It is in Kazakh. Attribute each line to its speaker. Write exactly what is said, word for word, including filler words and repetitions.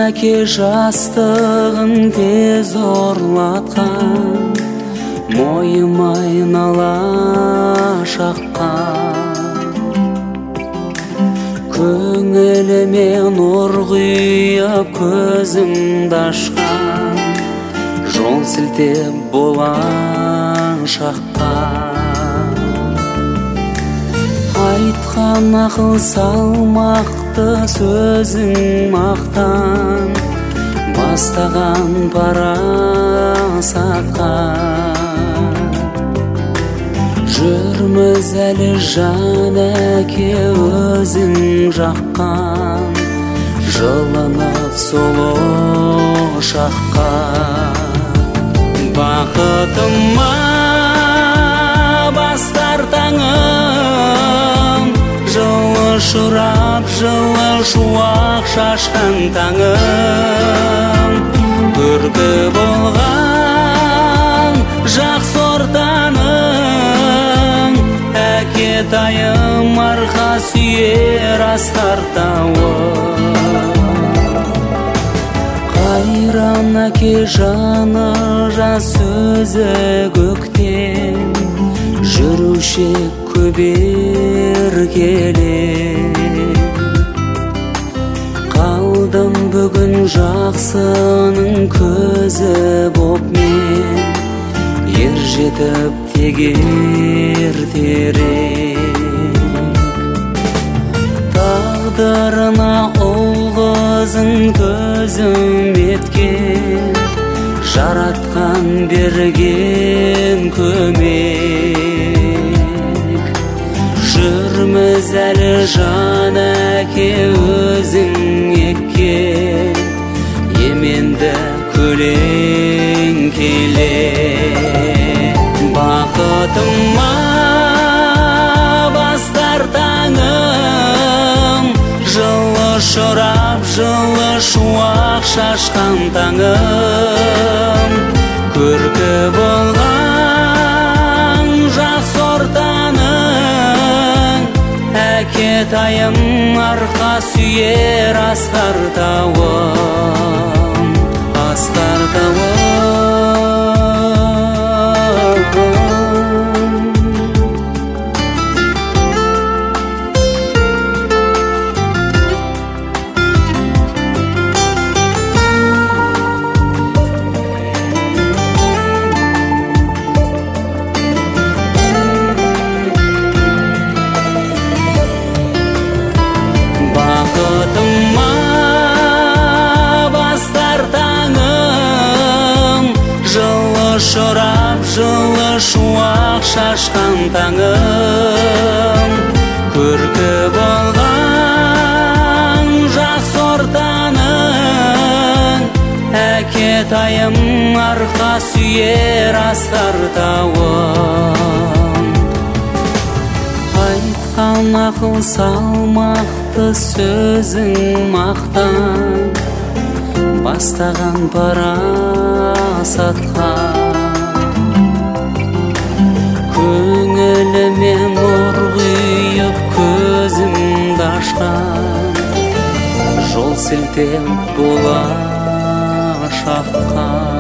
Speaker 1: әке жастығын тез орлатқан, мойым айнала шаққан. Көңіліме нұр құйып көзімді ашқан, жол сілтеп болан шаққан. Айтқан ақыл салмақты сөзің мақтан, бастаған парасатқан. Жүрміз әлі жан әке өзің жаққан, жылынып солы шаққан. Бақытыма бастар таңым, жылы шырап жылы шуақ шашқан таңым. Көркі болған жақсы ортаның, әке тайым арқа сүйер асқар тауым. Қайран әке жаны жас сөзі көктем, жүруші көбер келем. Қалдым бүгін жақсының көзі боп мен, ер жетіп тегер терек. Тағдырына ұл қызын төзім еткен, жаратқан берген көмек. Жүрміз әлі жан әке өзің еккен, еменді көлең келе. Бақытыма бастар таңым, жылы шырап жылы шуақ шашқан таңым. Көркі болған жақсы ортаның, әке тайым арқа сүйер асқар тауым. Асқар тауым. Бақытыма бастар таңым, жылы шырап жылы шуақ шашқан таңым. Көркі болған жақсы ортаның, әке тайым арқа сүйер асқар тауым. Айтқан ақыл салмақты сөзің мақтан, бастаған парасатқан. Көңіліме нұр құйып көзімді ашқан, жол сілтеп бола шаққан.